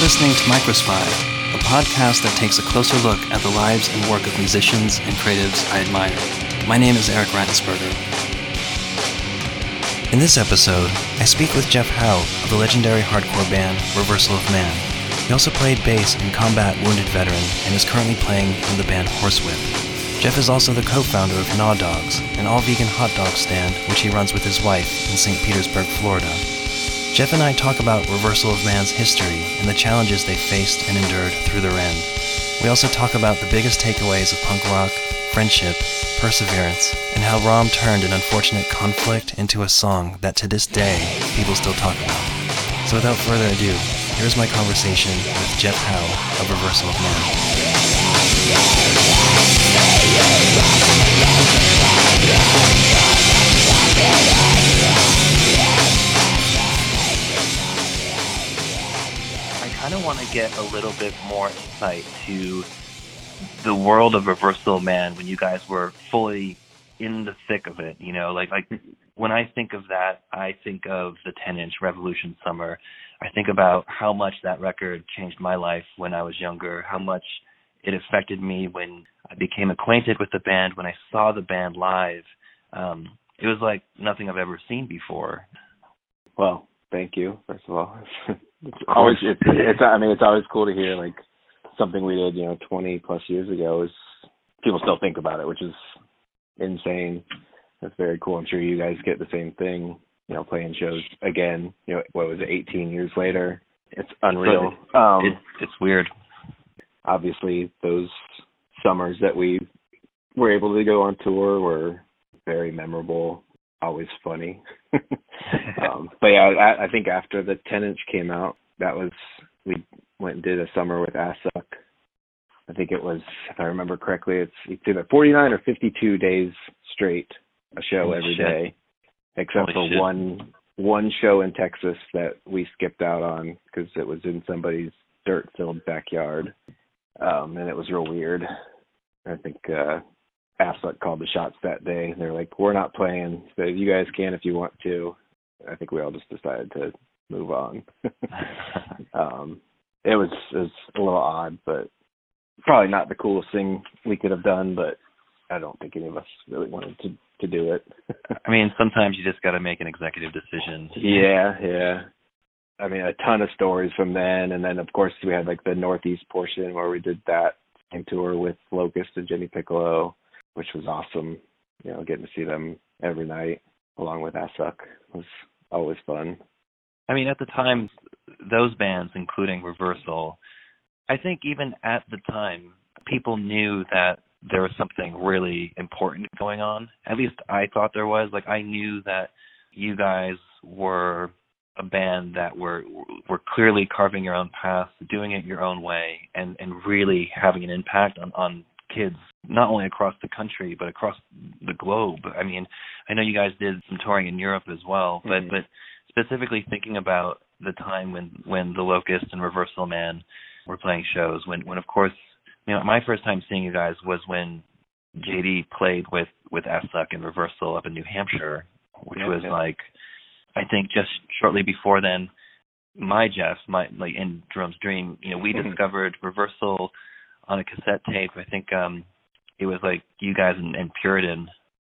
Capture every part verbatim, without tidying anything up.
listening to Microspy, a podcast that takes a closer look at the lives and work of musicians and creatives I admire. My name is Eric Rattensberger. In this episode, I speak with Jeff Howe of the legendary hardcore band Reversal of Man. He also played bass in Combat Wounded Veteran and is currently playing in the band Horsewhip. Jeff is also the co-founder of Gnaw Dogs, an all-vegan hot dog stand which he runs with his wife in Saint Petersburg, Florida. Jeff and I talk about Reversal of Man's history and the challenges they faced and endured through their end. We also talk about the biggest takeaways of punk rock, friendship, perseverance, and how Rom turned an unfortunate conflict into a song that to this day people still talk about. So without further ado, here's my conversation with Jeff Howe of Reversal of Man. I kind of want to get a little bit more insight to the world of Reversal of Man when you guys were fully in the thick of it. You know, like like when I think of that, I think of the ten-inch Revolution Summer. I think about how much that record changed my life when I was younger, how much it affected me when I became acquainted with the band, when I saw the band live. Um, it was like nothing I've ever seen before. Well, thank you, first of all. It's always, it's, it's, I mean, it's always cool to hear, like, something we did, you know, twenty plus years ago is, people still think about it, which is insane. That's very cool. I'm sure you guys get the same thing, you know, playing shows again, you know, what was it, eighteen years later? It's unreal. Um, it, it's weird. Obviously, those summers that we were able to go on tour were very memorable, always funny. um, but yeah, I, I think after the ten-inch came out, that was, we went and did a summer with Assuck. I think it was, if I remember correctly, it's, it's either forty-nine or fifty-two days straight, a show Holy every shit. day, except Holy for shit. one one show in Texas that we skipped out on because it was in somebody's dirt-filled backyard, um, and it was real weird. I think uh, Assuck called the shots that day. They're like, we're not playing, so you guys can if you want to. I think we all just decided to move on. um, it was it was a little odd, but probably not the coolest thing we could have done, but I don't think any of us really wanted to, to do it. I mean, sometimes you just got to make an executive decision. Yeah, yeah. I mean, a ton of stories from then, and then, of course, we had, like, the Northeast portion where we did that same tour with Locust and Jimmy Piccolo, which was awesome, you know, getting to see them every night along with Assuck. It was always fun. I mean, at the time, those bands, including Reversal, I think even at the time, people knew that there was something really important going on. At least I thought there was. Like, I knew that you guys were a band that were were clearly carving your own path, doing it your own way, and, and really having an impact on, on kids, not only across the country, but across the globe. I mean, I know you guys did some touring in Europe as well, but, mm-hmm. but specifically thinking about the time when, when the Locust and Reversal Man were playing shows, when, when of course, you know, my first time seeing you guys was when J D played with, with Assuck and Reversal up in New Hampshire, which yeah, was yeah. like, I think just shortly before then, my Jeff, my like in Jerome's Dream, you know, we mm-hmm. discovered Reversal on a cassette tape. I think um, it was like you guys and, and Puritan.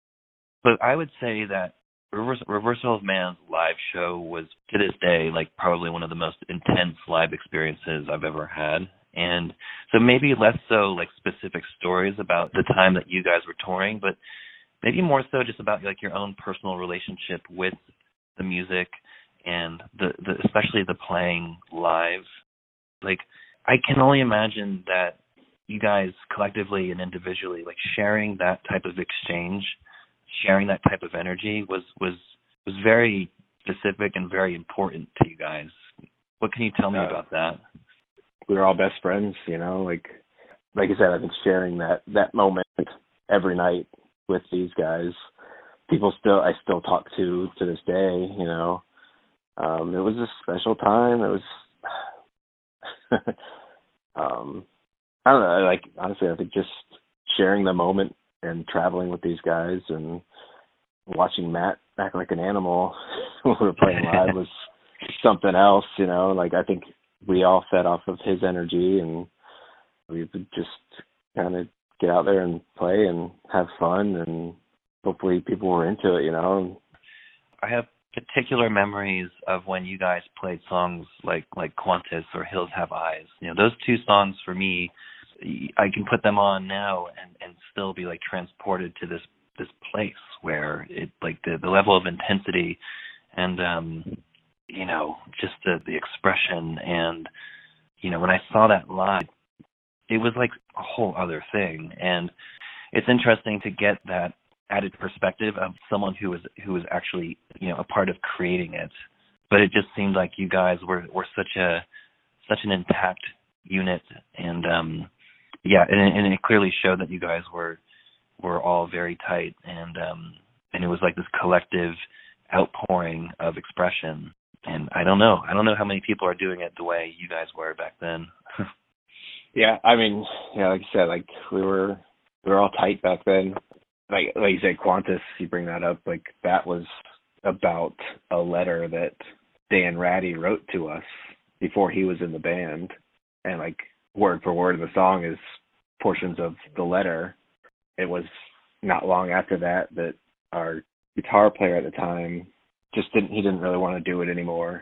But I would say that Reversal, Reversal of Man's live show was, to this day, like probably one of the most intense live experiences I've ever had. And so maybe less so like specific stories about the time that you guys were touring, but maybe more so just about like your own personal relationship with the music and the, the especially the playing live. Like, I can only imagine that you guys collectively and individually, like sharing that type of exchange, sharing that type of energy was, was, was very specific and very important to you guys. What can you tell me uh, about that? We were all best friends, you know, like, like I said, I think sharing that, that moment every night with these guys, people still, I still talk to, to this day, you know, um, it was a special time. It was, um, I don't know, like, honestly, I think just sharing the moment and traveling with these guys and watching Matt act like an animal when we were playing live was something else, you know, like, I think we all fed off of his energy, and we would just kind of get out there and play and have fun, and hopefully people were into it, you know. I have particular memories of when you guys played songs like like Qantas or Hills Have Eyes. You know, those two songs for me, I can put them on now and, and still be like transported to this this place where it like the, the level of intensity and um you know, just the, the expression, and you know, when I saw that live, it was like a whole other thing. And it's interesting to get that added perspective of someone who was who was actually, you know, a part of creating it. But it just seemed like you guys were, were such a such an intact unit, and um yeah, and, and it clearly showed that you guys were were all very tight, and um and it was like this collective outpouring of expression. And I don't know, I don't know how many people are doing it the way you guys were back then. Yeah, I mean, yeah, like you said, like we were we were all tight back then. Like like you said, Qantas, you bring that up, like that was about a letter that Dan Ratty wrote to us before he was in the band, and like word for word of the song is portions of the letter. It was not long after that that our guitar player at the time just didn't he didn't really want to do it anymore.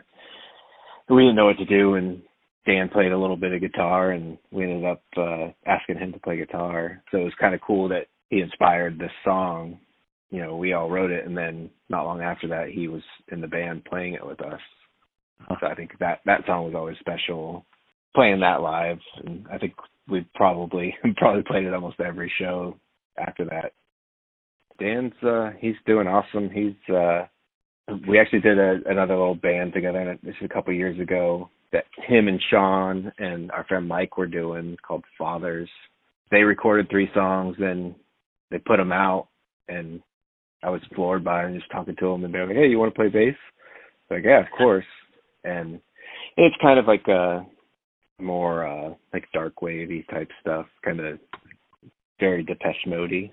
We didn't know what to do, and Dan played a little bit of guitar, and we ended up uh, asking him to play guitar. So it was kind of cool that he inspired this song. You know, we all wrote it, and then not long after that, he was in the band playing it with us. So I think that that song was always special. Playing that live, and I think we probably probably played it almost every show after that. Dan's uh, he's doing awesome. He's uh, we actually did a, another little band together. This is a couple of years ago that him and Sean and our friend Mike were doing called Fathers. They recorded three songs and they put them out, and I was floored by it and just talking to them, and they're like, "Hey, you want to play bass?" Like, yeah, of course. And it's kind of like a more uh, like dark wavy type stuff, kind of very Depeche Mode-y.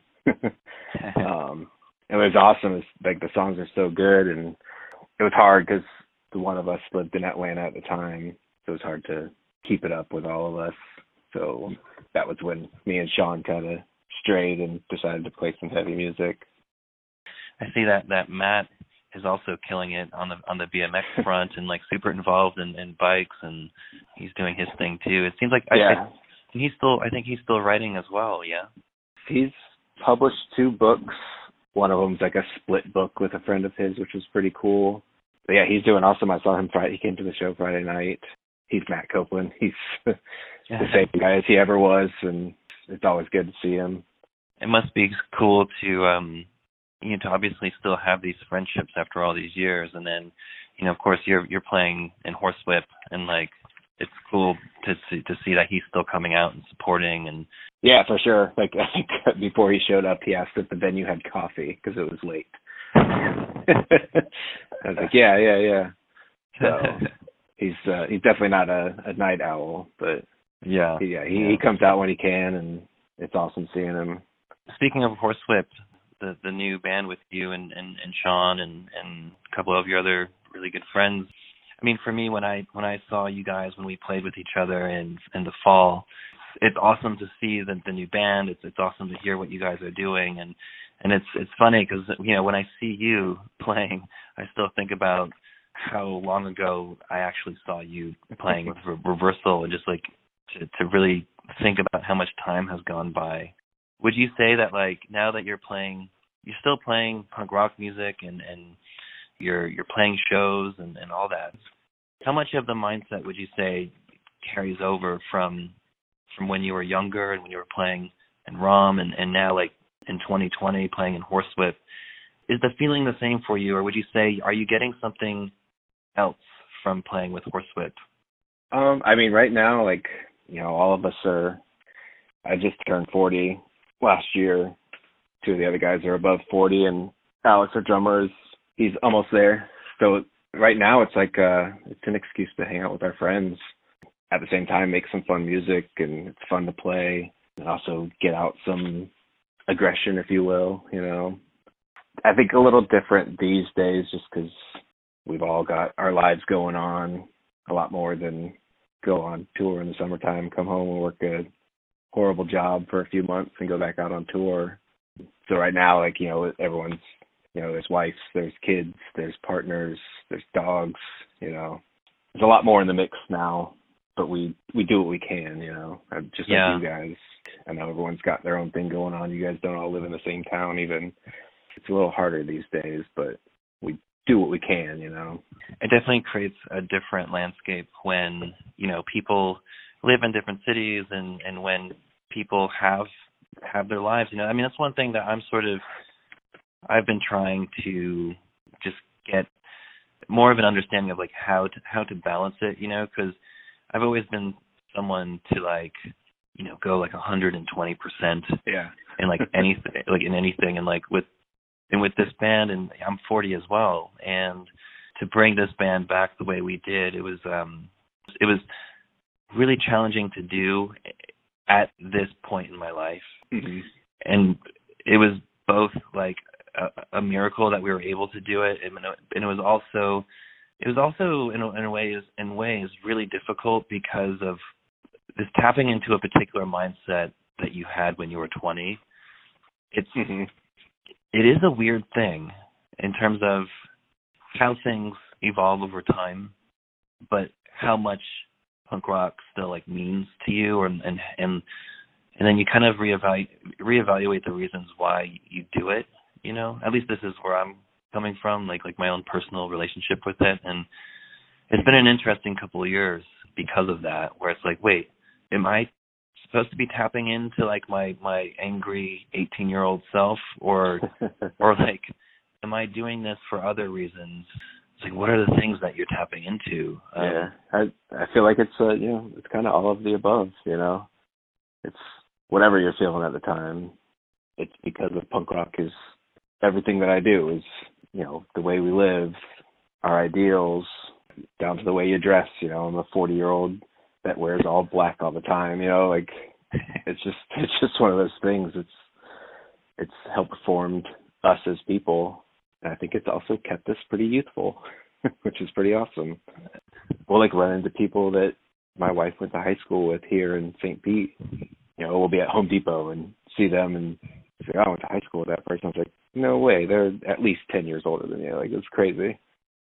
um, it was awesome. It's, like the songs are so good, and it was hard because the one of us lived in Atlanta at the time, so it was hard to keep it up with all of us. So that was when me and Sean kind of strayed and decided to play some heavy music. I see that that Matt is also killing it on the on the B M X front and like super involved in, in bikes, and he's doing his thing too. It seems like yeah. I, I he's still I think he's still writing as well. Yeah, he's published two books. One of them's like a split book with a friend of his, which was pretty cool. But yeah, he's doing awesome. I saw him Friday. He came to the show Friday night. He's Matt Copeland. He's the same guy as he ever was, and it's always good to see him. It must be cool to um you know to obviously still have these friendships after all these years, and then you know of course you're you're playing in Horsewhip, and like it's cool to see to see that he's still coming out and supporting. And yeah, for sure. Like I think before he showed up, he asked if the venue had coffee because it was late. I was like, yeah, yeah, yeah. So he's uh, he's definitely not a, a night owl, but yeah, he, yeah, he, yeah. he comes out when he can, and it's awesome seeing him. Speaking of Horsewhip, the the new band with you and, and, and Sean and, and a couple of your other really good friends. I mean, for me, when I when I saw you guys when we played with each other in in the fall, it's awesome to see the the new band. It's it's awesome to hear what you guys are doing, and and it's it's funny because you know when I see you playing, I still think about how long ago I actually saw you playing with Re- Reversal, and just like to to really think about how much time has gone by. Would you say that like now that you're playing, you're still playing punk rock music and and you're you're playing shows and, and all that, how much of the mindset would you say carries over from from when you were younger and when you were playing in ROM and, and now like in twenty twenty playing in Horsewhip? Is the feeling the same for you, or would you say are you getting something else from playing with Horsewhip? Um, I mean, right now, like, you know, all of us are, I just turned forty last year. Two of the other guys are above forty, and Alex, our drummer, is he's almost there. So right now it's like uh it's an excuse to hang out with our friends, at the same time make some fun music, and it's fun to play and also get out some aggression, if you will. You know, I think a little different these days just because we've all got our lives going on a lot more than go on tour in the summertime, come home and work a horrible job for a few months and go back out on tour. So right now, like, you know, everyone's, you know, there's wives, there's kids, there's partners, there's dogs, you know. There's a lot more in the mix now, but we, we do what we can, you know, just yeah. like you guys. I know everyone's got their own thing going on. You guys don't all live in the same town even. It's a little harder these days, but we do what we can, you know. It definitely creates a different landscape when, you know, people live in different cities and, and when people have have their lives, you know. I mean, that's one thing that I'm sort of, I've been trying to just get more of an understanding of, like, how to, how to balance it, you know, because I've always been someone to, like, you know, go like one hundred twenty percent yeah. in, like, anything, like, in anything. And, like, with, and with this band, and I'm forty as well, and to bring this band back the way we did, it was, um, it was really challenging to do at this point in my life. Mm-hmm. And it was both like a, a miracle that we were able to do it, and, and it was also, it was also in, in ways, in ways really difficult because of this tapping into a particular mindset that you had when you were twenty. It's, mm-hmm. it is a weird thing in terms of how things evolve over time, but how much punk rock still like means to you, or, and and and then you kind of reevaluate reevaluate the reasons why you do it. You know, at least this is where I'm coming from, like like my own personal relationship with it, and it's been an interesting couple of years because of that, where it's like, wait, am I supposed to be tapping into like my my angry eighteen year old self, or or like, am I doing this for other reasons? It's like, what are the things that you're tapping into? Um, yeah, I I feel like it's uh, you know, it's kind of all of the above. You know, it's whatever you're feeling at the time. It's because of punk rock is everything that I do, is, you know, the way we live, our ideals, down to the way you dress. You know, I'm a forty year old that wears all black all the time. You know, like it's just it's just one of those things. It's it's helped formed us as people. And I think it's also kept us pretty youthful, which is pretty awesome. We'll like run into people that my wife went to high school with here in Saint Pete. You know, we'll be at Home Depot and see them and say, oh, I went to high school with that person. I was like, no way, they're at least ten years older than you. Like, it's crazy.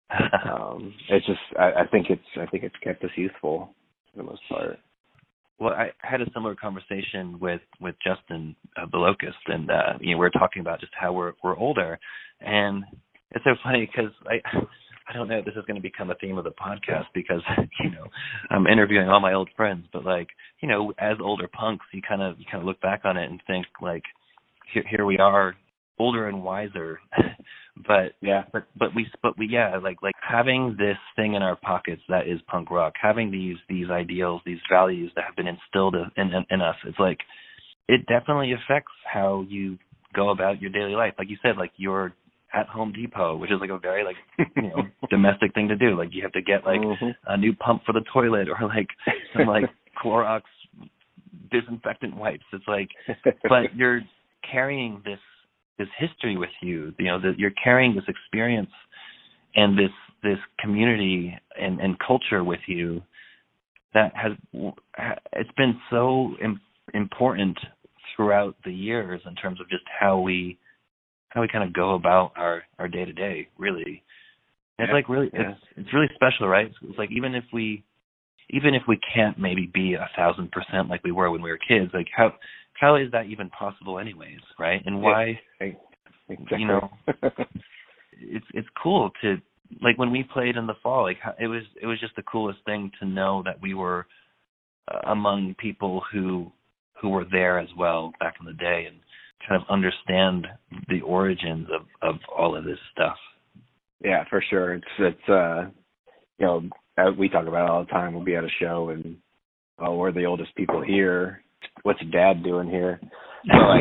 um, it's just, I, I think it's, I think it's kept us youthful for the most part. Well, I had a similar conversation with, with Justin uh, Belocust, and uh, you know, we were talking about just how we're we're older, and it's so funny because I I don't know if this is going to become a theme of the podcast because you know I'm interviewing all my old friends, but like you know as older punks, you kind of you kind of look back on it and think like here here we are, older and wiser, but yeah, but but we but we yeah like like having this thing in our pockets that is punk rock, having these these ideals, these values that have been instilled in, in in us. It's like it definitely affects how you go about your daily life. Like you said, like you're at Home Depot, which is like a very like you know domestic thing to do. Like you have to get like mm-hmm. a new pump for the toilet or like some like Clorox disinfectant wipes. It's like, but you're carrying this this history with you, you know, that you're carrying this experience and this this community and, and culture with you that has, it's been so im- important throughout the years in terms of just how we how we kind of go about our, our day-to-day, really. And it's yeah. like really, yeah. it's it's really special, right? It's like even if we even if we can't maybe be a thousand percent like we were when we were kids, like how how is that even possible anyways, right? And why, exactly. you know, it's it's cool to, like when we played in the fall, like it was it was just the coolest thing to know that we were uh, among people who who were there as well back in the day and kind of understand the origins of, of all of this stuff. Yeah, for sure. It's it's uh you know, we talk about it all the time. We'll be at a show and oh, we're the oldest people here. What's Dad doing here? So like,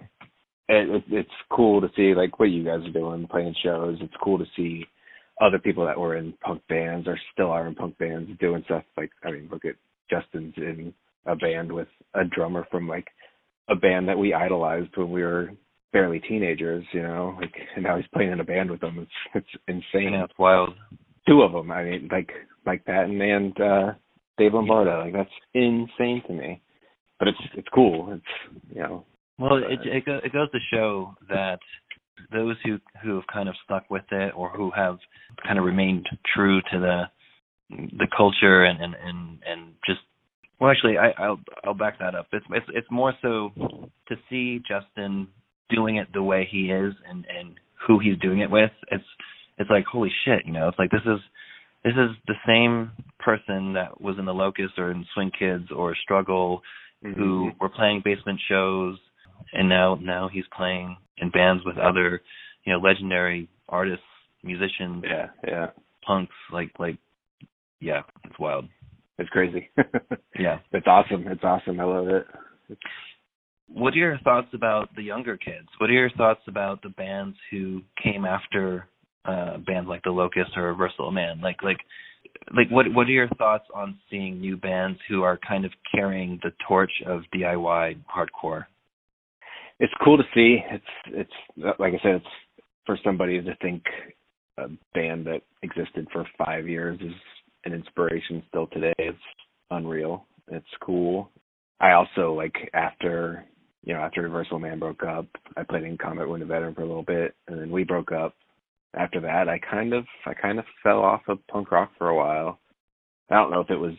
it, it, it's cool to see like what you guys are doing, playing shows. It's cool to see other people that were in punk bands or still are in punk bands doing stuff. Like, I mean, look at Justin's in a band with a drummer from like a band that we idolized when we were barely teenagers, you know. Like, and now he's playing in a band with them. It's it's insane. Yeah, it's wild. Two of them. I mean, like Mike Patton and uh, Dave Lombardo. Like that's insane to me. But it's it's cool. It's you know. Well, it it, go, it goes to show that those who who have kind of stuck with it, or who have kind of remained true to the the culture and and and, and just well, actually, I, I'll I'll back that up. It's it's it's more so to see Justin doing it the way he is and and who he's doing it with. It's it's like holy shit, you know. It's like this is this is the same person that was in the Locust or in Swing Kids or Struggle, mm-hmm. who were playing basement shows, and now now he's playing in bands with other, you know, legendary artists, musicians, yeah, yeah, punks. Like like yeah, it's wild. It's crazy. Yeah, it's awesome. It's awesome. I love it. It's... What are your thoughts about the younger kids? What are your thoughts about the bands who came after uh, bands like the Locust or Reversal of Man? Like, like, like, what what are your thoughts on seeing new bands who are kind of carrying the torch of D I Y hardcore? It's cool to see. It's it's like I said, it's for somebody to think a band that existed for five years is an inspiration still today. It's unreal. It's cool. I also like after you know after Reversal Man broke up, I played in Comet Wounded Veteran for a little bit, and then we broke up. After that, I kind of I kind of fell off of punk rock for a while. I don't know if it was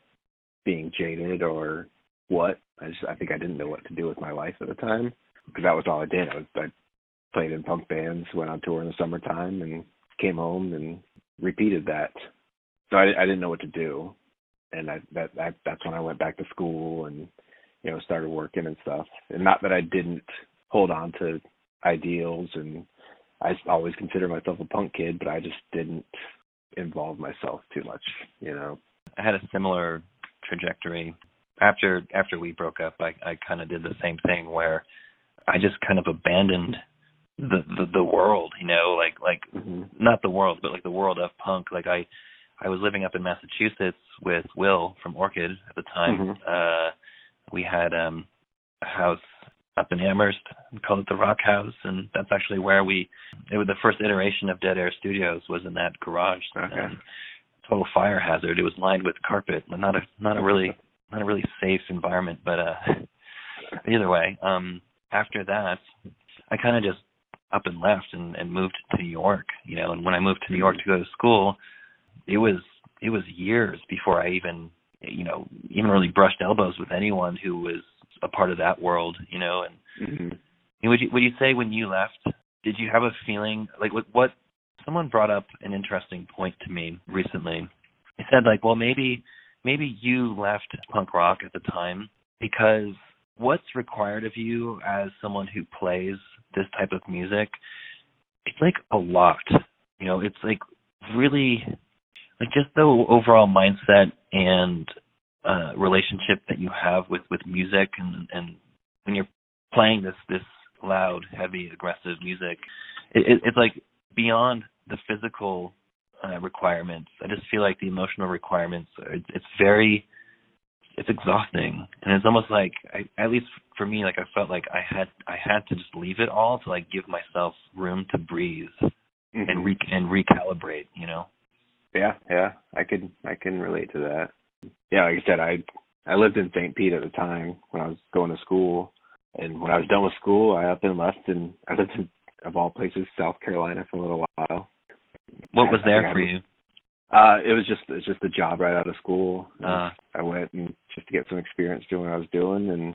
being jaded or what. I just I think I didn't know what to do with my life at the time, because that was all I did. I, was, I played in punk bands, went on tour in the summertime, and came home and repeated that. So I, I didn't know what to do, and I, that, that that's when I went back to school and you know started working and stuff. And not that I didn't hold on to ideals, and I always consider myself a punk kid, but I just didn't involve myself too much, you know. I had a similar trajectory. After after we broke up, I, I kind of did the same thing where I just kind of abandoned the the, the world, you know, like like mm-hmm. not the world, but like the world of punk. Like I. I was living up in Massachusetts with Will from Orchid at the time. Mm-hmm. Uh, we had um, a house up in Amherst. We called it the Rock House, and that's actually where we. It was the first iteration of Dead Air Studios was in that garage. Okay. Um, total fire hazard. It was lined with carpet. Not a not a really not a really safe environment. But uh, either way, um, after that, I kind of just up and left and, and moved to New York. You know, and when I moved to New York to go to school. It was it was years before I even you know even really brushed elbows with anyone who was a part of that world, you know. And mm-hmm. would you would you say when you left, did you have a feeling like what, what someone brought up an interesting point to me recently? They said like, well, maybe maybe you left punk rock at the time because what's required of you as someone who plays this type of music, it's like a lot, you know. It's like really. Like just the overall mindset and uh, relationship that you have with, with music, and, and when you're playing this this loud, heavy, aggressive music, it, it, it's like beyond the physical uh, requirements. I just feel like the emotional requirements. Are, it's very, it's exhausting, and it's almost like, I, at least for me, like I felt like I had I had to just leave it all to like give myself room to breathe mm-hmm. and re- and recalibrate. You know. Yeah, yeah, I could, I can relate to that. Yeah, like I said, I, I lived in Saint Pete at the time when I was going to school, and when I was done with school, I up and left, and I lived in, of all places, South Carolina for a little while. What was there for you? Uh, it was just, it was just a job right out of school. Uh, I went and just to get some experience doing what I was doing, and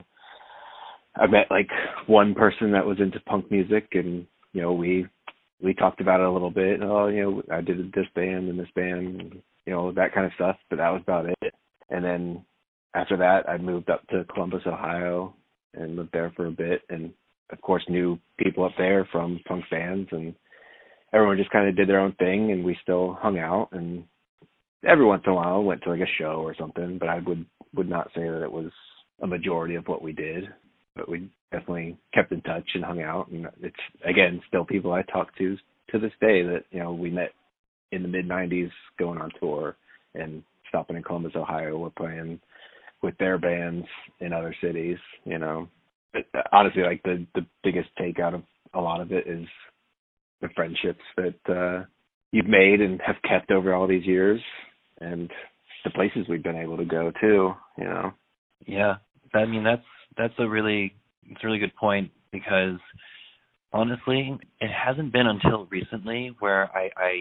I met like one person that was into punk music, and you know we. We talked about it a little bit. Oh, you know, I did this band and this band, and, you know, that kind of stuff. But that was about it. And then after that, I moved up to Columbus, Ohio, and lived there for a bit. And of course, knew people up there from punk bands, and everyone just kind of did their own thing. And we still hung out. And every once in a while, went to like a show or something. But I would would not say that it was a majority of what we did. But we definitely kept in touch and hung out, and it's again still people I talk to to this day that you know we met in the mid nineties going on tour and stopping in Columbus, Ohio. We're playing with their bands in other cities. You know, but honestly, like the the biggest take out of a lot of it is the friendships that uh, you've made and have kept over all these years, and the places we've been able to go too, you know. Yeah. I mean, that's that's a really it's a really good point, because honestly, it hasn't been until recently where I, I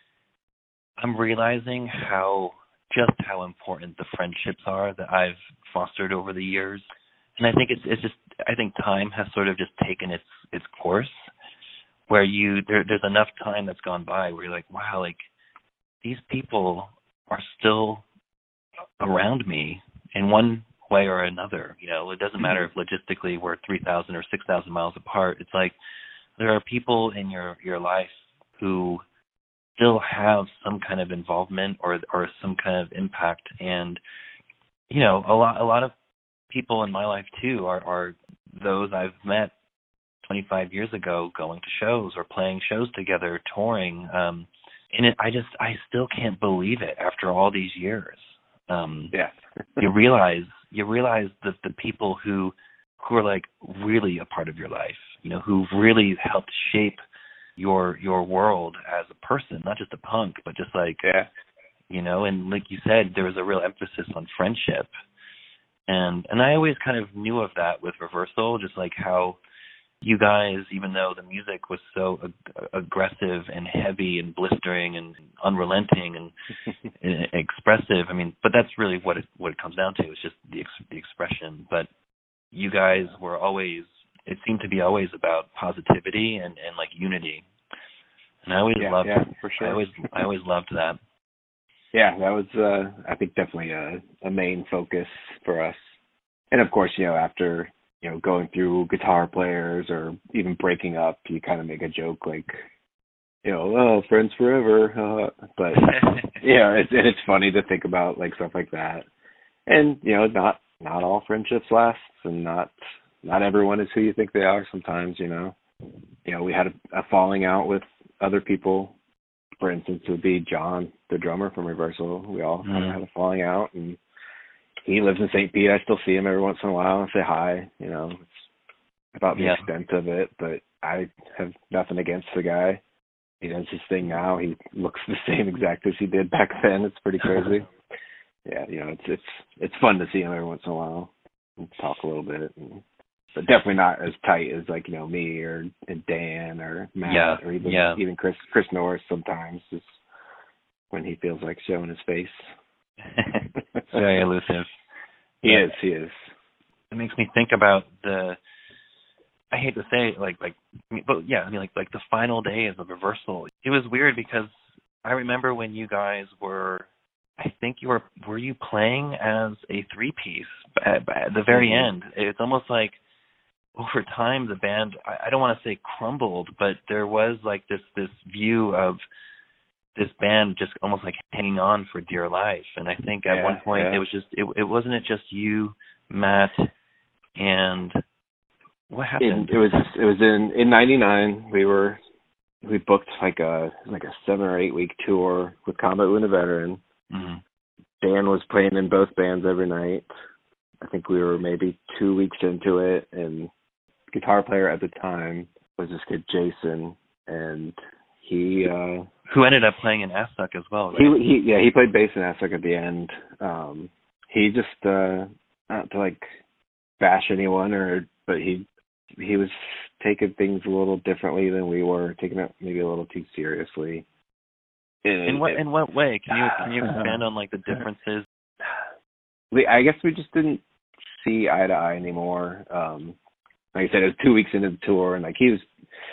I'm realizing how just how important the friendships are that I've fostered over the years. And I think it's it's just I think time has sort of just taken its its course, where you there there's enough time that's gone by where you're like, wow, like these people are still around me in one way or another. You know, it doesn't matter if logistically we're three thousand or six thousand miles apart. It's like there are people in your, your life who still have some kind of involvement or or some kind of impact. And, you know, a lot a lot of people in my life too are, are those I've met twenty-five years ago going to shows or playing shows together, touring. Um, and it, I just, I still can't believe it after all these years. Um, yeah. you realize, you realize that the people who, who are like really a part of your life, you know, who've really helped shape your, your world as a person, not just a punk, but just like, yeah. you know, and like you said, there was a real emphasis on friendship. And, and I always kind of knew of that with Reversal, just like how you guys, even though the music was so ag- aggressive and heavy and blistering and unrelenting and, and expressive, I mean, but that's really what it what it comes down to. It's just the ex- the expression. But you guys were always, it seemed to be always about positivity and, and like unity. And I always yeah, loved, yeah, for sure. I always I always loved that. Yeah, that was uh, I think definitely a, a main focus for us. And of course, you know, after you know, going through guitar players or even breaking up, you kind of make a joke like, you know, oh, friends forever. Uh, but yeah, it's it's funny to think about like stuff like that. And you know, not not all friendships last, and not not everyone is who you think they are. Sometimes, you know, you know, we had a, a falling out with other people. For instance, it would be John, the drummer from Reversal. We all kind of Mm. had a falling out, and he lives in Saint Pete. I still see him every once in a while and say hi. You know, it's about the Yeah. extent of it, but I have nothing against the guy. He does his thing now. He looks the same exact as he did back then. It's pretty crazy. Yeah, you know, it's it's it's fun to see him every once in a while and talk a little bit, and, but definitely not as tight as like you know me or and Dan or Matt Yeah. or even Yeah. even Chris Chris Norris sometimes, just when he feels like showing his face. Very elusive. He But is. He is. it makes me think about the, I hate to say it, like, like, but yeah, I mean, like, like the final days of Reversal. It was weird because I remember when you guys were, I think you were, were you playing as a three piece at, at the very Mm-hmm. end? It's almost like over time the band, I, I don't want to say crumbled, but there was like this, this view of this band just almost like hanging on for dear life. And I think at Yeah, one point yeah. it was just, it, it wasn't it just you, Matt, and what happened? It, it was it was in in ninety-nine. We were we booked like a like a seven or eight week tour with Combat Wounded Veteran. Mm-hmm. Dan was playing in both bands every night. I think we were maybe two weeks into it, and guitar player at the time was this kid Jason, and he uh, Who ended up playing in Assuck as well, right? he he yeah he played bass in Assuck at the end. Um, he just uh, not to like bash anyone or but he he was taking things a little differently than we were, taking it maybe a little too seriously. And In what it, in what way? Can you can you expand on like the differences? we, I guess we just didn't see eye to eye anymore. Um, like I said, it was two weeks into the tour, and like he was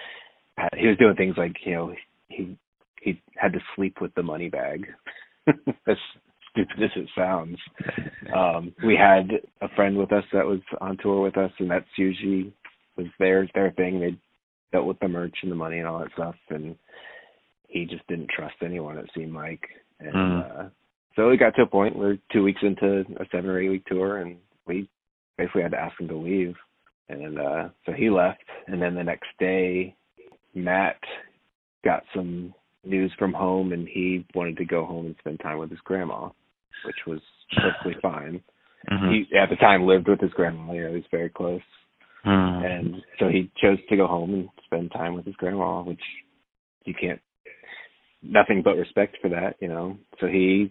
he was doing things like you know he he had to sleep with the money bag. As stupid as it sounds. Um, we had a friend with us that was on tour with us, and that's usually was their their thing. They dealt with the merch and the money and all that stuff, and he just didn't trust anyone, it seemed like. And Mm. uh, so it got to a point where two weeks into a seven or eight week tour, and we basically had to ask him to leave. And uh, so he left, and then the next day, Matt got some news from home, and he wanted to go home and spend time with his grandma, which was perfectly fine. Mm-hmm. He at the time lived with his grandma. You know, he was very close, Mm. and so he chose to go home and spend time with his grandma, which you can't. Nothing but respect for that, you know. So he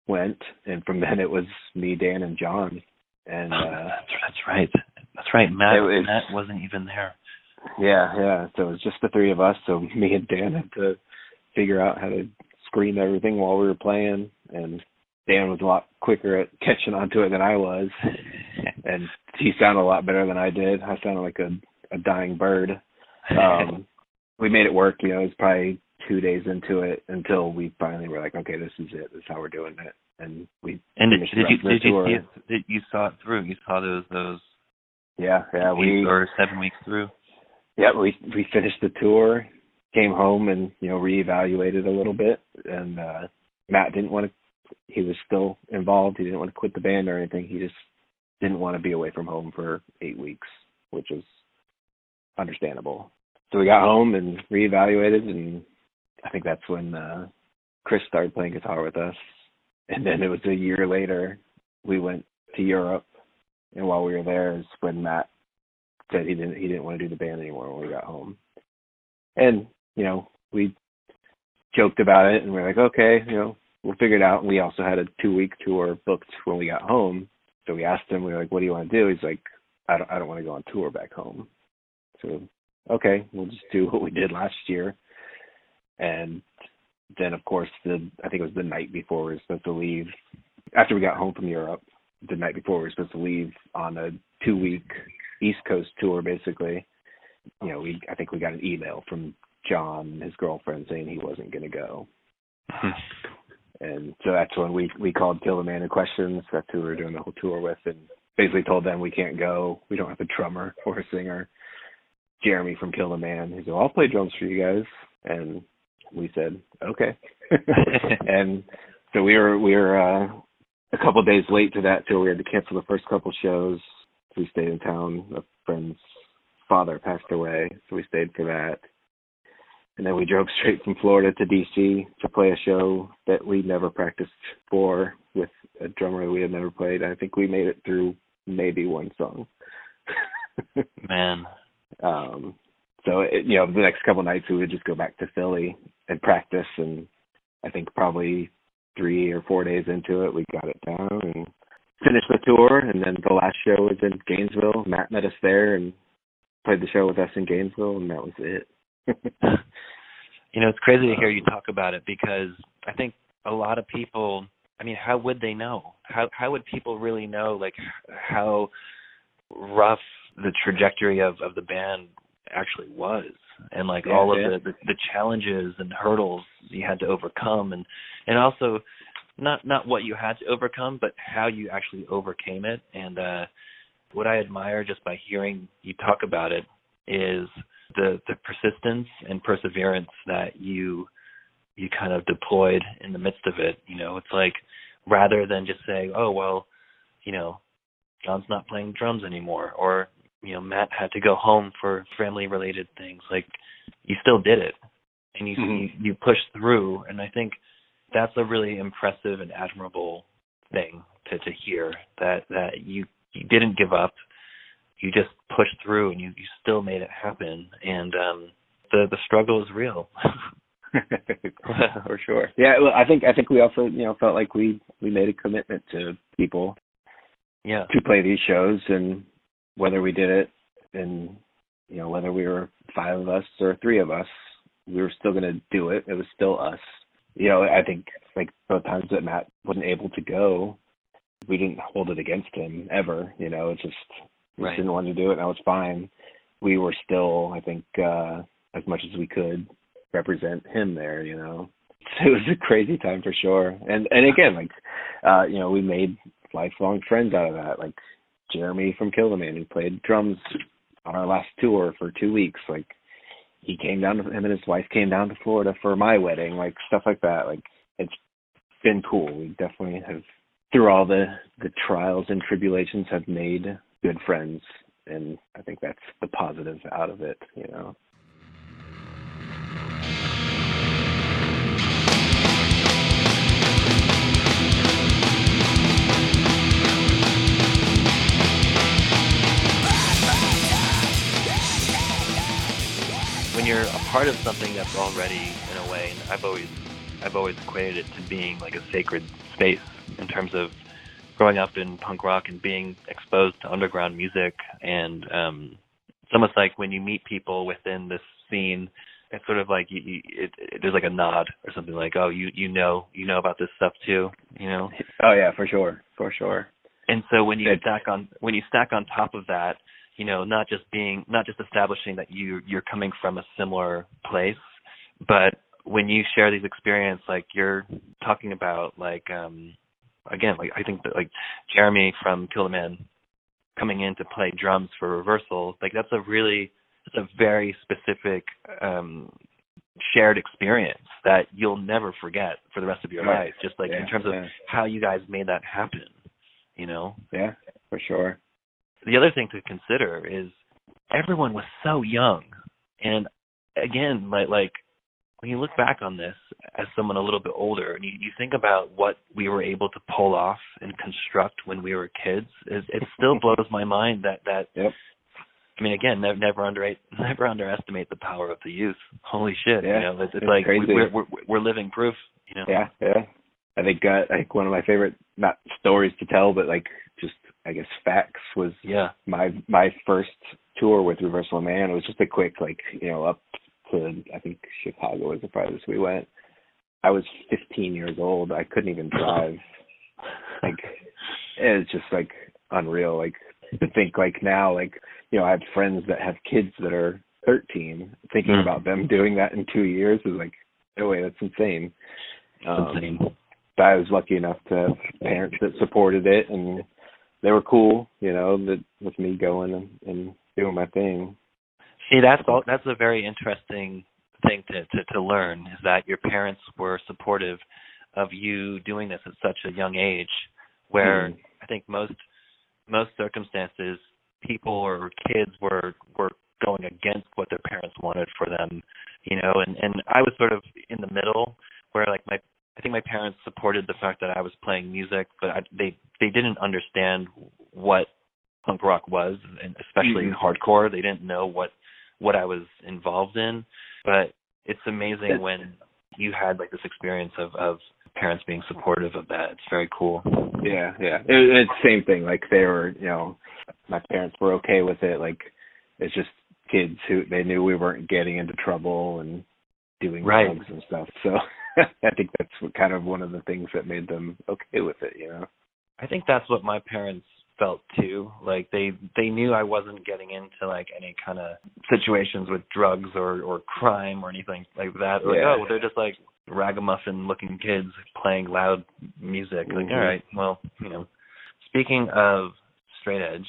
went, and from then it was me, Dan, and John. And uh, that's, that's right. That's right. Matt, it was, Matt wasn't even there. Yeah, yeah. So it was just the three of us. So me and Dan had to figure out how to screen everything while we were playing, and Dan was a lot quicker at catching on to it than I was, and he sounded a lot better than I did. I sounded like a, a dying bird. Um, we made it work. You know, it was probably two days into it until we finally were like, okay, this is it. This is how we're doing it. And we and did, finished did the you rest of the did you tour. see it? Did you saw it through? You saw those those yeah yeah eight we or seven weeks through. Yeah, we we finished the tour, came home, and you know reevaluated a little bit. And uh, Matt didn't want to. He was still involved. He didn't want to quit the band or anything. He just didn't want to be away from home for eight weeks, which was understandable. So we got home and reevaluated, and I think that's when uh, Chris started playing guitar with us. And then it was a year later, we went to Europe, and while we were there is when Matt said he didn't he didn't want to do the band anymore when we got home. And, you know, we joked about it, and we we're like, okay, you know, we'll figure it out. And we also had a two-week tour booked when we got home. So we asked him, we were like, what do you want to do? He's like, I don't I don't want to go on tour back home. So, okay, we'll just do what we did last year. And then, of course, the I think it was the night before we were supposed to leave. After we got home from Europe, the night before we were supposed to leave on a two-week East Coast tour, basically, you know, we I think we got an email from John, his girlfriend, saying he wasn't going to go. And so that's when we we called Kill the Man in Questions. That's who we were doing the whole tour with, and basically told them we can't go. We don't have a drummer or a singer. Jeremy from Kill the Man, he said, well, I'll play drums for you guys. And we said, okay. And so we were we were uh, a couple of days late to that tour. We had to cancel the first couple shows. We stayed in town. A friend's father passed away, so we stayed for that. And then we drove straight from Florida to D C to play a show that we never practiced for with a drummer that we had never played. I think we made it through maybe one song. Man. Um, so, it, you know, the next couple of nights we would just go back to Philly and practice. And I think probably three or four days into it, we got it down and finished the tour. And then the last show was in Gainesville. Matt met us there and played the show with us in Gainesville, and that was it. You know, it's crazy to hear you talk about it, because I think a lot of people, I mean, how would they know? How how would people really know, like, how rough the trajectory of, of the band actually was, and like yeah, all of yeah. the, the, the challenges and hurdles you had to overcome, and, and also not not what you had to overcome, but how you actually overcame it. And uh, what I admire just by hearing you talk about it is the the persistence and perseverance that you you kind of deployed in the midst of it. You know, it's like, rather than just saying, oh, well, you know, John's not playing drums anymore, or, you know, Matt had to go home for family related things, like, you still did it, and you, mm-hmm. you you pushed through. And I think that's a really impressive and admirable thing to, to hear, that, that you, you didn't give up. You just pushed through, and you, you still made it happen. And um, the the struggle is real. For sure. Yeah, well, I think I think we also, you know, felt like we, we made a commitment to people. Yeah. To play these shows, and whether we did it, and you know, whether we were five of us or three of us, we were still going to do it. It was still us. You know, I think like both times that Matt wasn't able to go, we didn't hold it against him ever. You know, it's just. We right. didn't want to do it, and that was fine. We were still, I think, uh, as much as we could, represent him there, you know. So it was a crazy time for sure. And and again, like, uh, you know, we made lifelong friends out of that. Like Jeremy from Kill the Man, who played drums on our last tour for two weeks. Like, he came down to, him and his wife came down to Florida for my wedding, like stuff like that. Like, it's been cool. We definitely have, through all the, the trials and tribulations, have made good friends, and I think that's the positive out of it, you know. When you're a part of something that's already, in a way, and I've always I've always equated it to being like a sacred space in terms of growing up in punk rock and being exposed to underground music. And um, it's almost like when you meet people within this scene, it's sort of like you, you, it, it, there's like a nod or something like, oh, you you know you know about this stuff too, you know? Oh yeah, for sure, for sure. And so when you stack on when you stack on top of that, you know, not just being not just establishing that you you're coming from a similar place, but when you share these experiences, like you're talking about, like um, again, like I think that like Jeremy from Kill the Man coming in to play drums for Reversal, like that's a really it's a very specific um, shared experience that you'll never forget for the rest of your right. life. Just like yeah, in terms of yeah. how you guys made that happen, you know? Yeah, for sure. The other thing to consider is everyone was so young, and again, like like when you look back on this as someone a little bit older, and you, you think about what we were able to pull off and construct when we were kids, it, it still blows my mind that that. Yep. I mean, again, never never, under, never underestimate the power of the youth. Holy shit! Yeah, you know, it's, it's, it's like crazy. we're, we're we're living proof. You know. Yeah, yeah. I think uh, I think one of my favorite not stories to tell, but like just I guess facts was yeah my my first tour with Reversal Man. It was just a quick like you know up to I think Chicago was the farthest we went. I was fifteen years old. I couldn't even drive. Like it's just like unreal. Like to think like now like you know I have friends that have kids that are thirteen. Thinking mm. about them doing that in two years is like no way. That's insane. Um, insane. But I was lucky enough to have parents that supported it, and they were cool, you know, that with me going and, and doing my thing. See, that's all. That's a very interesting thing to, to, to learn is that your parents were supportive of you doing this at such a young age, where mm. I think most most circumstances, people or kids were were going against what their parents wanted for them, you know, and, and I was sort of in the middle where like my I think my parents supported the fact that I was playing music, but I, they they didn't understand what punk rock was, and especially mm-hmm. hardcore. They didn't know what what I was involved in. But it's amazing That's, when you had like this experience of, of parents being supportive of that. It's very cool. Yeah, yeah. It, it's the same thing. Like they were, you know, my parents were okay with it. Like it's just kids who they knew we weren't getting into trouble and doing right. drugs and stuff. So. I think that's what, kind of one of the things that made them okay with it, you know. I think that's what my parents felt too. Like they they knew I wasn't getting into like any kind of situations with drugs or, or crime or anything like that. Or yeah. like, oh, they're just like ragamuffin looking kids playing loud music. Like, mm-hmm. all right, well, you know. Speaking of straight edge,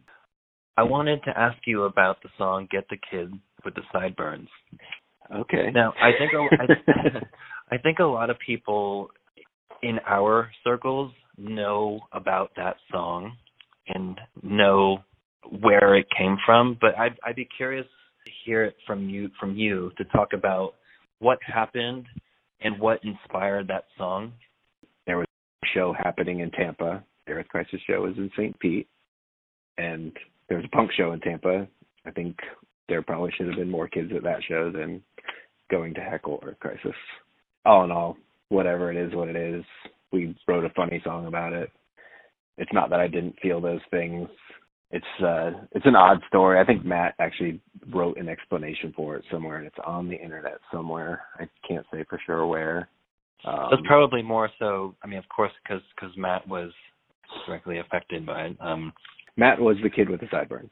I wanted to ask you about the song "Get the Kid with the Sideburns." Okay. Now, I think I, I think a lot of people in our circles know about that song and know where it came from, but I'd, I'd be curious to hear it from you from you to talk about what happened and what inspired that song. There was a show happening in Tampa. The Earth Crisis show was in Saint Pete, and there was a punk show in Tampa. I think there probably should have been more kids at that show than going to heckle Earth Crisis. All in all, whatever it is, what it is, we wrote a funny song about it. It's not that I didn't feel those things. It's uh, it's an odd story. I think Matt actually wrote an explanation for it somewhere, and it's on the internet somewhere. I can't say for sure where. Um, it's probably more so, I mean, of course, because because Matt was directly affected by it. Um, Matt was the kid with the sideburns.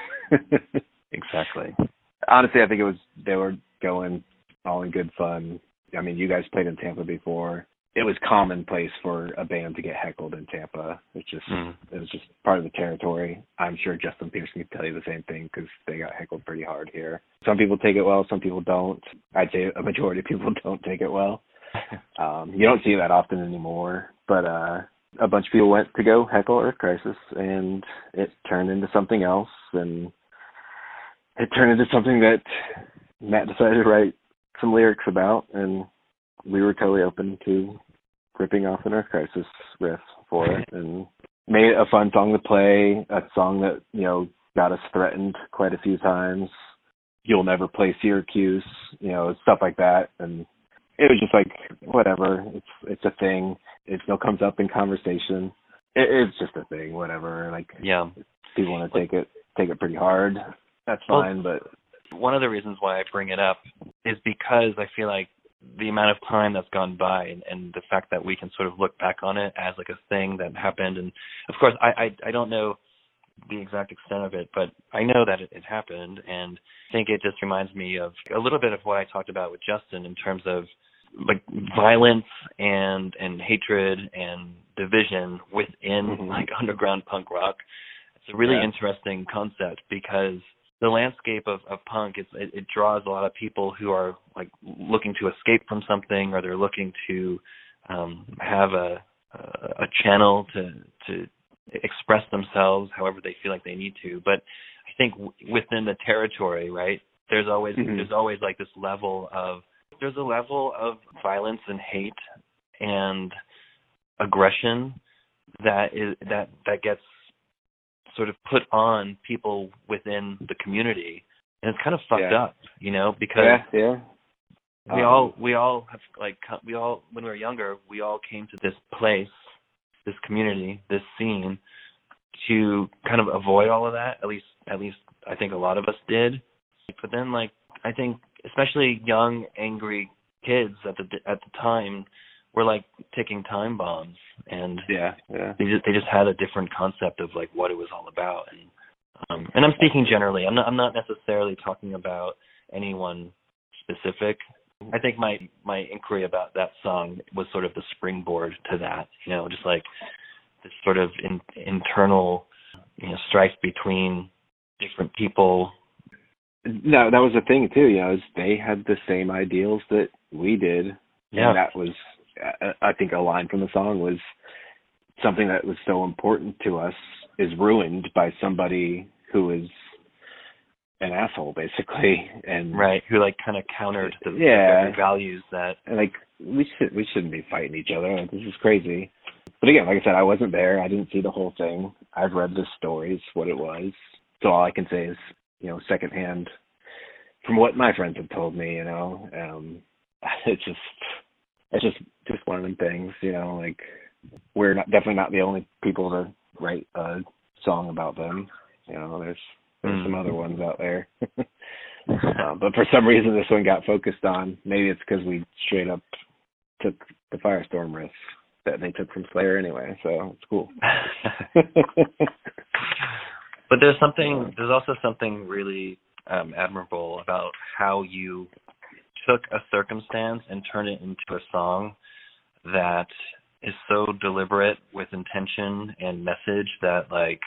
Exactly. Honestly, I think it was, they were going all in good fun. I mean, you guys played in Tampa before. It was commonplace for a band to get heckled in Tampa. It's just, mm. it was just part of the territory. I'm sure Justin Pearson can tell you the same thing because they got heckled pretty hard here. Some people take it well, some people don't. I'd say a majority of people don't take it well. um, you don't see that often anymore, but uh, a bunch of people went to go heckle Earth Crisis, and it turned into something else, and it turned into something that Matt decided to write some lyrics about, and we were totally open to ripping off an Earth Crisis riff for it, and made it a fun song to play, a song that, you know, got us threatened quite a few times. You'll never play Syracuse, you know, stuff like that. And it was just like whatever. It's it's a thing. It still comes up in conversation. It, it's just a thing. Whatever. Like Yeah. people want to take it take it pretty hard. That's fine. Well, but one of the reasons why I bring it up is because I feel like the amount of time that's gone by and, and the fact that we can sort of look back on it as like a thing that happened. And of course, I, I, I don't know the exact extent of it, but I know that it, it happened. And I think it just reminds me of a little bit of what I talked about with Justin in terms of like violence and, and hatred and division within mm-hmm. like underground punk rock. It's a really yeah. interesting concept because the landscape of, of punk, it's, it, it draws a lot of people who are like looking to escape from something, or they're looking to um, have a, a a channel to to express themselves however they feel like they need to. But I think w- within the territory, right, there's always mm-hmm. there's always like this level of there's a level of violence and hate and aggression that is that that gets sort of put on people within the community, and it's kind of fucked yeah. up, you know, because yeah, yeah. we um, all we all have like we all when we were younger, we all came to this place, this community, this scene, to kind of avoid all of that. At least, at least I think a lot of us did. But then, like I think, especially young, angry kids at the at the time, were like ticking time bombs, and yeah, yeah. they just they just had a different concept of like what it was all about. And um, and I'm speaking generally. I'm not I'm not necessarily talking about anyone specific. I think my my inquiry about that song was sort of the springboard to that. You know, just like this sort of in, internal, you know, strife between different people. No, that was the thing too. You know, is they had the same ideals that we did, yeah. and that was. I think a line from the song was something that was so important to us is ruined by somebody who is an asshole, basically, and right, who like kind of countered the, yeah. the values that and like we should we shouldn't be fighting each other. Like, this is crazy. But again, like I said, I wasn't there. I didn't see the whole thing. I've read the stories, what it was. So all I can say is, you know, secondhand from what my friends have told me. You know, um, it's just. It's just, just one of them things, you know, like we're not definitely not the only people to write a song about them. You know, there's there's mm. some other ones out there. uh, but for some reason this one got focused on. Maybe it's because we straight up took the Firestorm riff that they took from Slayer anyway, so it's cool. But there's something, there's also something really um, admirable about how you took a circumstance and turned it into a song that is so deliberate with intention and message that, like,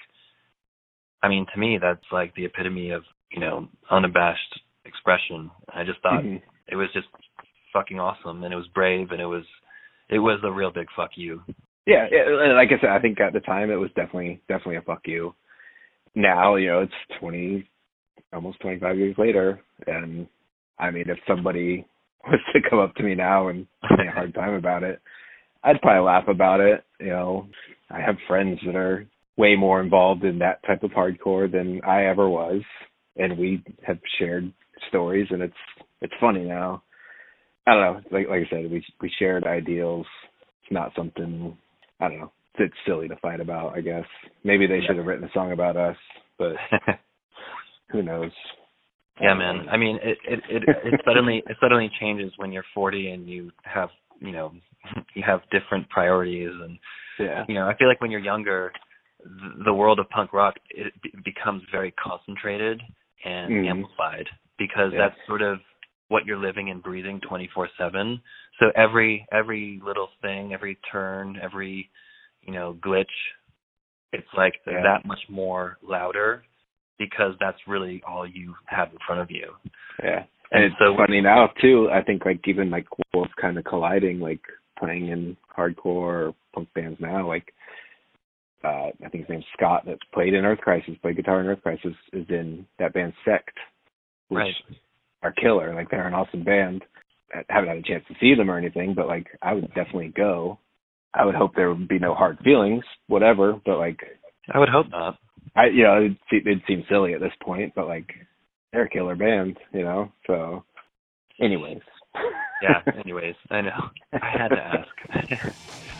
I mean, to me, that's like the epitome of, you know, unabashed expression. I just thought mm-hmm. it was just fucking awesome, and it was brave, and it was, it was a real big fuck you. Yeah, yeah, like I said, I think at the time it was definitely, definitely a fuck you. Now, you know, it's twenty, almost twenty-five years later, and I mean, if somebody was to come up to me now and give me a hard time about it, I'd probably laugh about it. You know, I have friends that are way more involved in that type of hardcore than I ever was, and we have shared stories, and it's it's funny now. I don't know. Like like I said, we we shared ideals. It's not something, I don't know. It's silly to fight about, I guess. Maybe they yeah. should have written a song about us, but who knows? Yeah, man. I mean, it, it it it suddenly it suddenly changes when you're forty and you have, you know, you have different priorities, and yeah. you know, I feel like when you're younger, the, the world of punk rock it b- becomes very concentrated and mm. amplified because yeah. that's sort of what you're living and breathing twenty-four seven. So every every little thing, every turn, every, you know, glitch, it's like yeah. that much more louder, because that's really all you have in front of you. Yeah. And, and it's so funny now, too. I think, like, even, like, worlds kind of colliding, like, playing in hardcore or punk bands now. Like, uh, I think his name's Scott, that's played in Earth Crisis, played guitar in Earth Crisis, is in that band Sect, which right. are killer. Like, they're an awesome band. I haven't had a chance to see them or anything, but, like, I would definitely go. I would hope there would be no hard feelings, whatever, but, like... I would hope not. I, you know, it'd, it'd seem silly at this point, but, like, they're a killer band, you know, so, anyways. Yeah. Anyways, I know. I had to ask.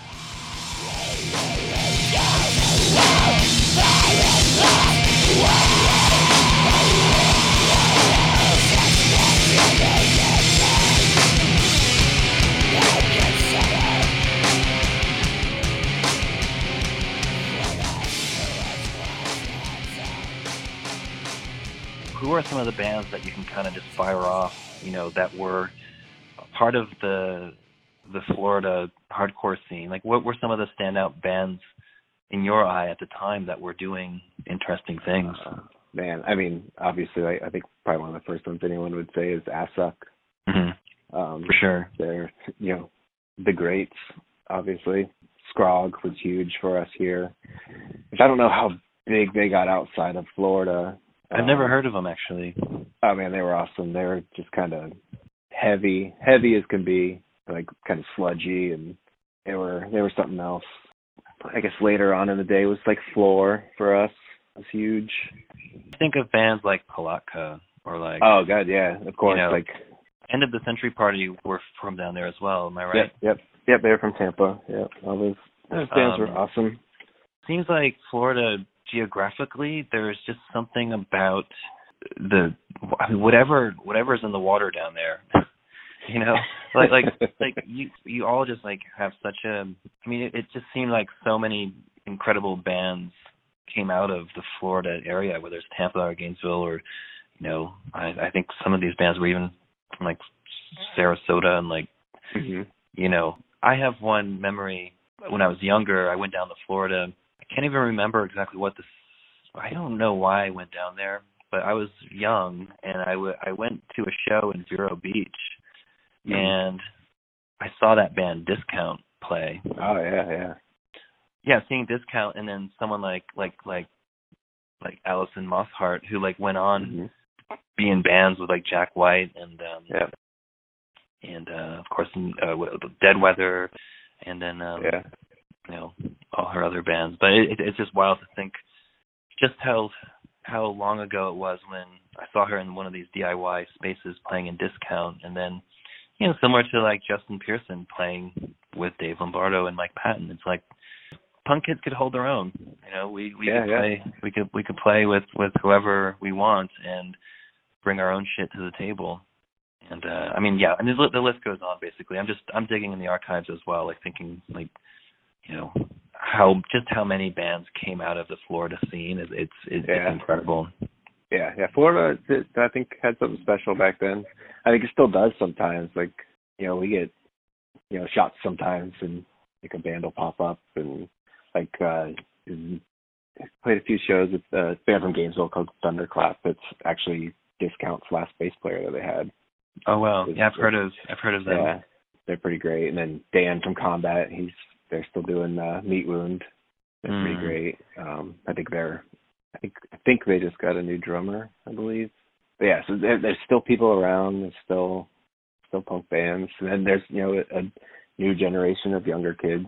Who are some of the bands that you can kind of just fire off, you know, that were part of the the Florida hardcore scene? Like, what were some of the standout bands in your eye at the time that were doing interesting things? Uh, man, I mean, obviously, I, I think probably one of the first ones anyone would say is Assuck. Mm-hmm. Um, For sure. They're, you know, the greats, obviously. Scrog was huge for us here. Which I don't know how big they got outside of Florida. I've um, never heard of them, actually. Oh, man, they were awesome. They were just kind of heavy, heavy as can be, like kind of sludgy, and they were they were something else. I guess later on in the day was like Floor for us. It was huge. Think of bands like Palatka or like... Oh, God, yeah, of course. You know, like End of the Century Party were from down there as well, am I right? Yep, yep, yep, they were from Tampa. Yep, all those, those bands um, were awesome. Seems like Florida, geographically, there's just something about the... I mean, whatever, whatever's in the water down there... You know, like like like you you all just like have such a. I mean, it, it just seemed like so many incredible bands came out of the Florida area, whether it's Tampa or Gainesville, or you know, I, I think some of these bands were even from like Sarasota and like, mm-hmm. you know, I have one memory when I was younger. I went down to Florida. I can't even remember exactly what this. I don't know why I went down there, but I was young and I, w- I went to a show in Vero Beach. And I saw that band Discount play. Oh yeah, yeah, yeah. Seeing Discount, and then someone like like like like Alison Mosshart, who like went on mm-hmm. be in bands with like Jack White and um, yeah, and uh, of course uh, Dead Weather, and then um, yeah, you know, all her other bands. But it, it, it's just wild to think just how how long ago it was when I saw her in one of these D I Y spaces playing in Discount, and then. You know, similar to like Justin Pearson playing with Dave Lombardo and Mike Patton. It's like punk kids could hold their own. You know, we we yeah, could yeah. play we could we could play with, with whoever we want and bring our own shit to the table. And uh, I mean, yeah, I mean the, the list goes on. Basically, I'm just I'm digging in the archives as well, like thinking like, you know, how just how many bands came out of the Florida scene. It's it's, it's, yeah. it's incredible. Yeah, yeah. Florida, I think, had something special back then. I think it still does sometimes. Like, you know, we get, you know, shots sometimes, and like a band will pop up, and like, uh, played a few shows with a band from Gainesville called Thunderclap. That's actually Discount's last bass player that they had. Oh wow, yeah, I've heard of, I've heard of them. Yeah, they're pretty great. And then Dan from Combat, he's they're still doing uh, Meat Wound. They're mm. pretty great. Um, I think they're. I think I think they just got a new drummer, I believe. But yeah, so there, there's still people around. There's still still punk bands, and then there's you know a, a new generation of younger kids.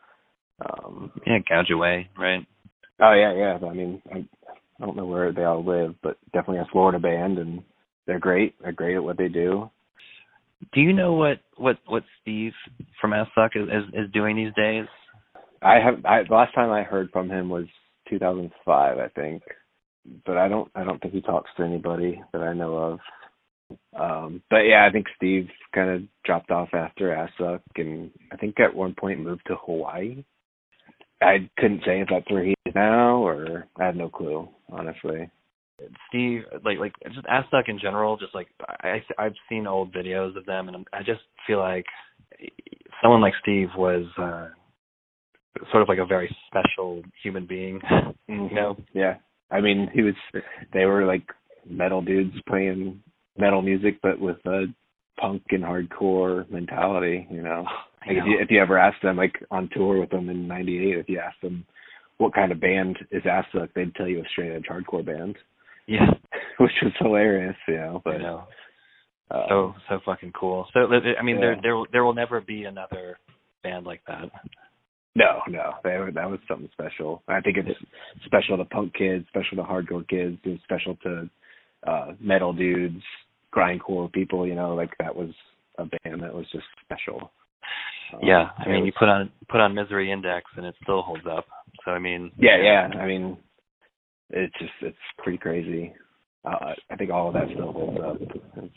Um, yeah, Gouge Away, right? Oh yeah, yeah. I mean, I, I don't know where they all live, but definitely a Florida band, and they're great. They're great at what they do. Do you know what what, what Steve from Assuck is, is is doing these days? I have. I, the last time I heard from him was two thousand five, I think, but I don't I don't think he talks to anybody that I know of. Um, but yeah, I think Steve kind of dropped off after Assuck, and I think at one point moved to Hawaii. I couldn't say if that's where he is now, or I have no clue, honestly. Steve, like like just Assuck in general, just like I I've seen old videos of them, and I just feel like someone like Steve was. Uh, sort of like a very special human being, you know? Yeah. I mean, he was, they were like metal dudes playing metal music, but with a punk and hardcore mentality, you know? Like know. If you, if you ever asked them, like on tour with them in ninety-eight, if you asked them what kind of band is Assuck, they'd tell you a straight edge hardcore band. Yeah. Which was hilarious, you know? But, I know. Uh, so, so fucking cool. So, I mean, yeah. there, there, there will never be another band like that. No, no, they, that was something special. I think it's special to punk kids, special to hardcore kids, and special to uh, metal dudes, grindcore people. You know, like that was a band that was just special. Um, yeah, I mean, was, you put on put on Misery Index and it still holds up. So I mean, yeah, yeah. I mean, it's just it's pretty crazy. Uh, I think all of that still holds up. It's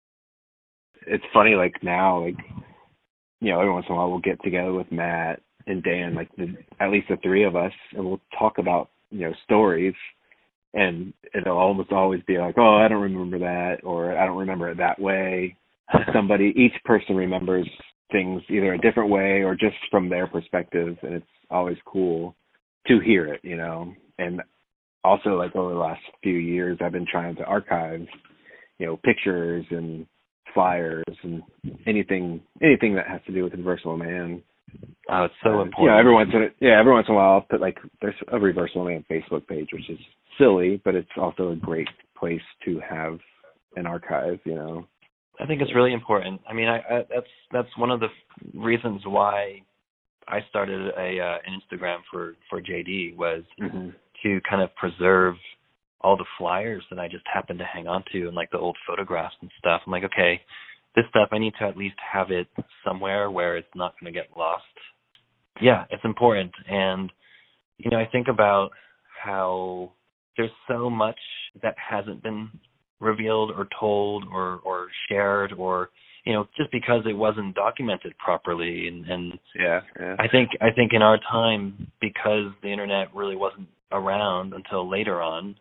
it's funny, like now, like you know, every once in a while we'll get together with Matt and Dan, like the, at least the three of us, and we'll talk about you know stories, and it'll almost always be like, oh, I don't remember that, or I don't remember it that way. Somebody, each person remembers things either a different way or just from their perspective, and it's always cool to hear it, you know. And also, like over the last few years, I've been trying to archive, you know, pictures and flyers and anything anything that has to do with Reversible Man. Oh, it's so uh, important. You know, every once in a, yeah, every once in a while I'll put like there's a Reversible Man Facebook page, which is silly, but it's also a great place to have an archive, you know. I think it's really important. I mean, I, I that's that's one of the f- reasons why I started a uh, an Instagram for for J D was mm-hmm. to kind of preserve all the flyers that I just happened to hang on to and like the old photographs and stuff. I'm like, okay, this stuff I need to at least have it somewhere where it's not going to get lost. Yeah, it's important. And you know, I think about how there's so much that hasn't been revealed or told or, or shared or, you know, just because it wasn't documented properly. And, and yeah, yeah. I think I think in our time, because the internet really wasn't around until later on,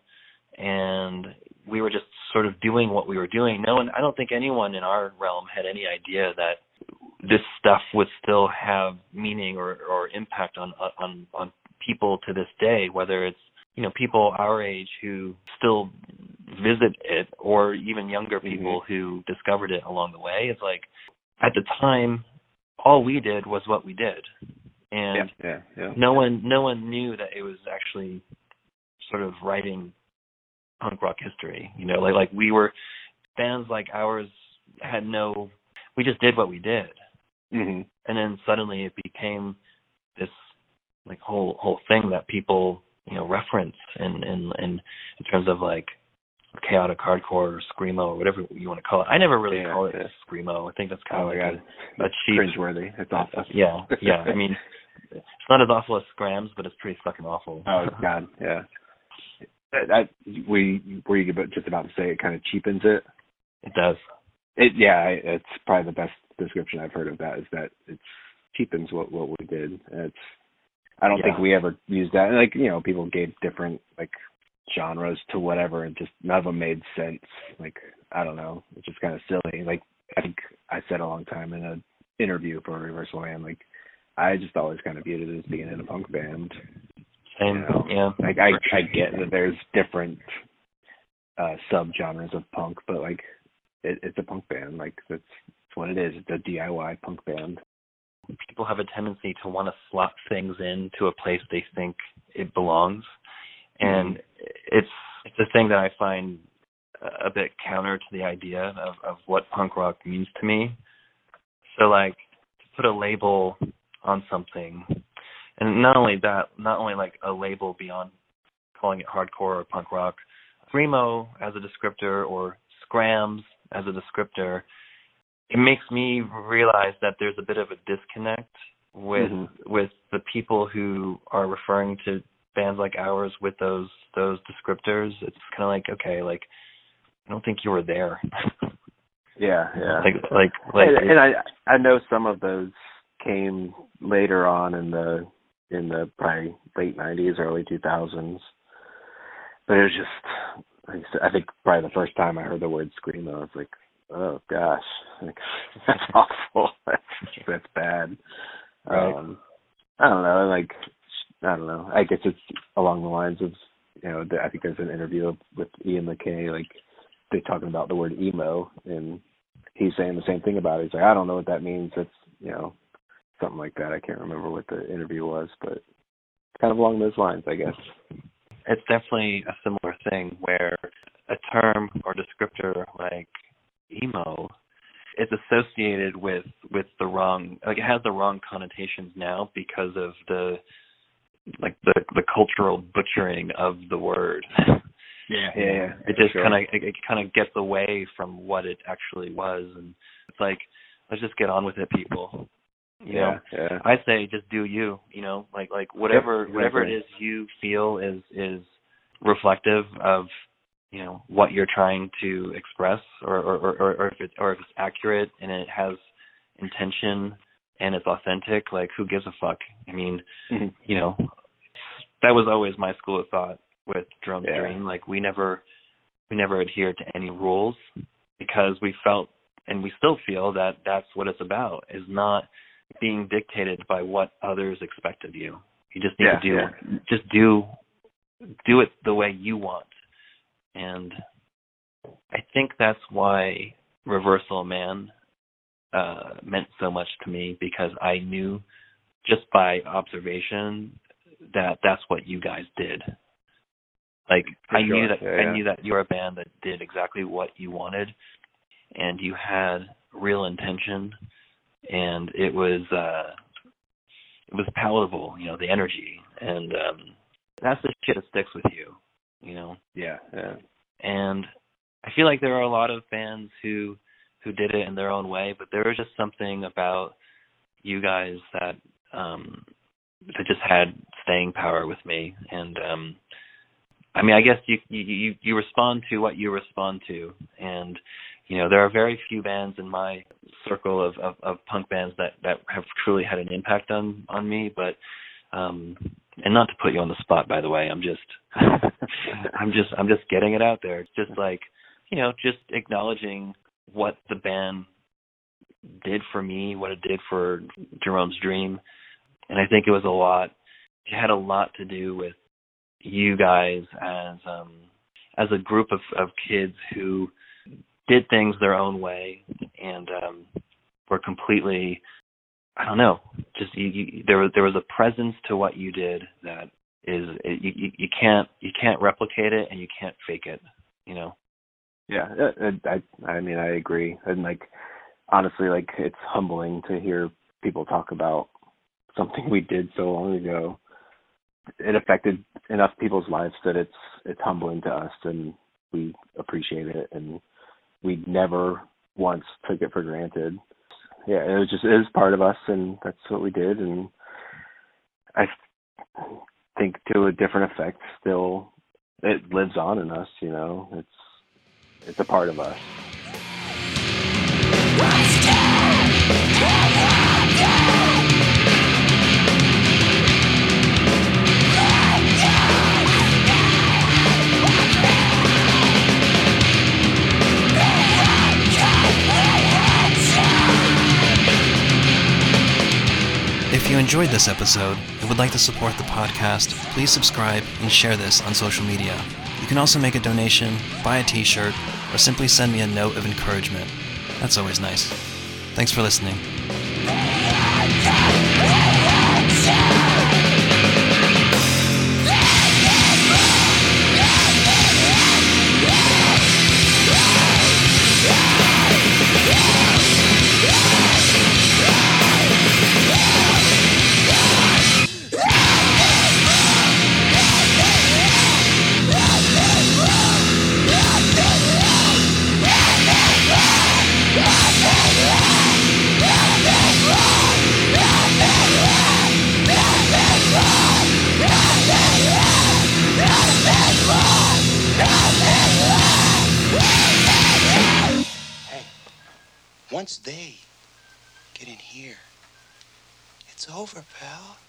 and we were just sort of doing what we were doing. No one, I don't think anyone in our realm had any idea that this stuff would still have meaning or, or impact on on on people to this day, whether it's, you know, people our age who still visit it or even younger people mm-hmm. who discovered it along the way. It's like at the time, all we did was what we did. And yeah, yeah, yeah. no one no one knew that it was actually sort of writing punk rock history. You know, like like we were, bands like ours had no, we just did what we did. Mm-hmm. And then suddenly it became this like whole whole thing that people, you know, reference in, in, in, in terms of like chaotic hardcore or screamo or whatever you want to call it. I never really yeah, call it yeah. screamo. I think that's kind oh of like a, a, a cheap, cringeworthy. It's awful. Yeah, yeah. I mean, it's not as awful as Scrams, but it's pretty fucking awful. Oh God, yeah. That we were you just about to say it kind of cheapens it. It does. It yeah. It's probably the best description I've heard of that is that it cheapens what what we did. It's I don't yeah. think we ever used that. Like, you know, people gave different like genres to whatever, and just none of them made sense. Like, I don't know, it's just kind of silly. Like, I think I said a long time in an interview for Reversible Man, like, I just always kind of viewed it as being in a punk band. Same, you know? yeah. Like, I I get that there's different uh, sub-genres of punk, but like, it, it's a punk band. Like, that's, that's what it is. It's a D I Y punk band. People have a tendency to want to slot things into a place they think it belongs. And mm-hmm. it's it's a thing that I find a bit counter to the idea of, of what punk rock means to me. So, like, to put a label on something, and not only that, not only like a label beyond calling it hardcore or punk rock, screamo as a descriptor or scrams as a descriptor, it makes me realize that there's a bit of a disconnect with mm-hmm. with the people who are referring to bands like ours with those those descriptors. It's kind of like, okay, like, I don't think you were there. yeah, yeah. Like, like, like and, and I I know some of those came later on in the in the probably late nineties, early two thousands. But it was just, like I, said, I think probably the first time I heard the word screamo, I was like, oh gosh, like, that's awful. That's, that's bad. Right. Um, I don't know, like, I don't know. I guess it's along the lines of, you know, I think there's an interview with Ian MacKaye, like, they talking about the word emo, and he's saying the same thing about it. He's like, I don't know what that means. It's, you know, something like that. I can't remember what the interview was, but kind of along those lines, I guess. It's definitely a similar thing where a term or descriptor like emo is associated with, with the wrong, like it has the wrong connotations now because of the, like the, the cultural butchering of the word. Yeah, yeah, yeah. It just sure. kind of it, it kind of gets away from what it actually was, and it's like, let's just get on with it, people. You yeah, know, yeah. I say just do you. You know, like like whatever Yep, whatever it exactly. is you feel is is reflective of, you know, what you're trying to express, or or, or, or if it's or if it's accurate and it has intention and it's authentic. Like, who gives a fuck? I mean, mm-hmm. you know, that was always my school of thought with Jerome's yeah. Dream. Like, we never we never adhered to any rules, because we felt, and we still feel, that that's what it's about, is not being dictated by what others expect of you. You just need yeah, to do yeah. just do do it the way you want. And I think that's why Reversal Man uh, meant so much to me, because I knew just by observation that that's what you guys did. Like, For I sure. knew that yeah, I yeah. knew that you were a band that did exactly what you wanted, and you had real intention, and it was uh, it was palatable. You know, the energy, and um, that's the shit that sticks with you. You know. Yeah, yeah. And I feel like there are a lot of bands who who did it in their own way, but there was just something about you guys that um, that just had staying power with me. And um, I mean, I guess you, you you respond to what you respond to, and you know, there are very few bands in my circle of, of, of punk bands that, that have truly had an impact on, on me. But um, and not to put you on the spot, by the way, I'm just I'm just I'm just getting it out there. It's just like, you know, just acknowledging what the band did for me, what it did for Jerome's Dream. And I think it was a lot. It had a lot to do with you guys as um, as a group of, of kids who did things their own way, and um, were completely, I don't know, just you, you, there was there was a presence to what you did that is you, you, you can't you can't replicate it, and you can't fake it, you know. Yeah, I I mean I agree, and like honestly, like it's humbling to hear people talk about something we did so long ago. It affected enough people's lives that it's it's humbling to us, and we appreciate it, and we never once took it for granted. Yeah, it was just it was part of us, and that's what we did. And I think to a different effect, still it lives on in us. You know, it's it's a part of us. If you enjoyed this episode and would like to support the podcast, please subscribe and share this on social media. You can also make a donation, buy a t-shirt, or simply send me a note of encouragement. That's always nice. Thanks for listening. Once they get in here, it's over, pal.